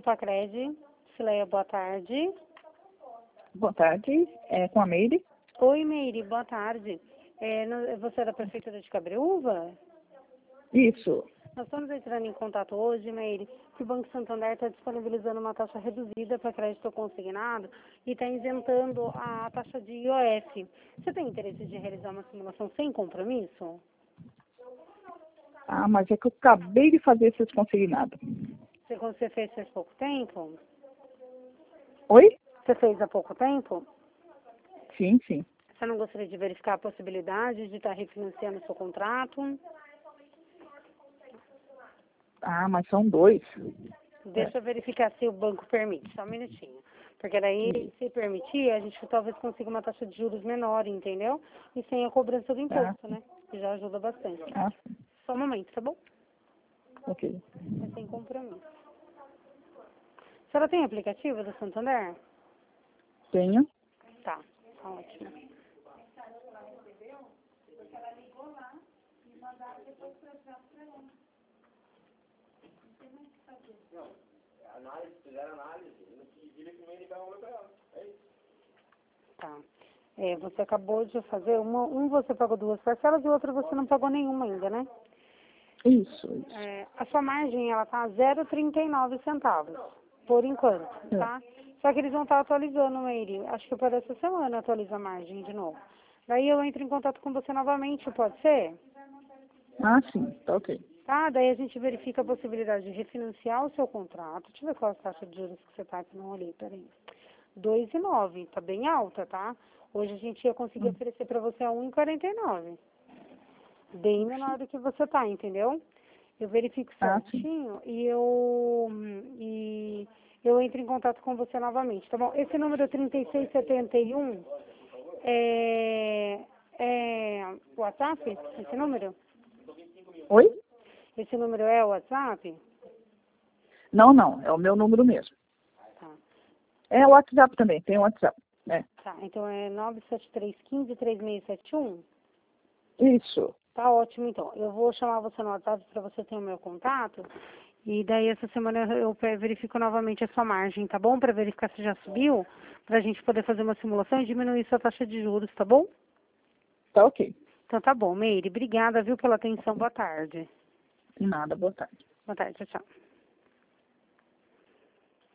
Pacred. Cileia, boa tarde. Boa tarde, com a Meire. Oi, Meire, boa tarde. Você é da Prefeitura de Cabreúva? Isso. Nós estamos entrando em contato hoje, Meire, que o Banco Santander está disponibilizando uma taxa reduzida para crédito consignado e está isentando a taxa de IOF. Você tem interesse de realizar uma simulação sem compromisso? Ah, mas é que eu acabei de fazer esses consignados. Você fez faz pouco tempo? Oi? Você fez há pouco tempo? Sim, sim. Você não gostaria de verificar a possibilidade de estar refinanciando o seu contrato? Ah, mas são 2. Deixa eu verificar se o banco permite, só um minutinho. Porque daí, se permitir, a gente talvez consiga uma taxa de juros menor, entendeu? E sem a cobrança do imposto, né? Que já ajuda bastante. Ah, Só um momento, tá bom? ok. É sem compromisso. A senhora tem aplicativo do Santander? Tenho. Tá, ótimo. Tá. Você acabou de fazer, você pagou 2 parcelas e o outro você não pagou nenhuma ainda, né? Isso. A sua margem, ela tá a 0,39 centavos, por enquanto, tá? Só que eles vão estar atualizando, Meire. Acho que para essa semana atualiza a margem de novo. Daí eu entro em contato com você novamente, pode ser? Ah, sim, tá ok. Tá? Daí a gente verifica a possibilidade de refinanciar o seu contrato. Deixa eu ver qual a taxa de juros que você tá, que não olhei, peraí. 2,9, tá bem alta, tá? Hoje a gente ia conseguir oferecer para você a 1,49. Bem menor do que você tá, entendeu? Eu verifico certinho e eu entro em contato com você novamente, tá bom? Esse número 3671 é WhatsApp? Esse número? Oi? Esse número é o WhatsApp? Não, não, é o meu número mesmo. Tá. É o WhatsApp também, tem o WhatsApp. Tá, então é 973153671? Isso. Tá ótimo, então. Eu vou chamar você no WhatsApp para você ter o meu contato. E daí essa semana eu verifico novamente a sua margem, tá bom? Para verificar se já subiu, para a gente poder fazer uma simulação e diminuir sua taxa de juros, tá bom? Tá ok. Então tá bom, Meire. Obrigada, viu, pela atenção. Boa tarde. Nada, boa tarde. Boa tarde, tchau, tchau.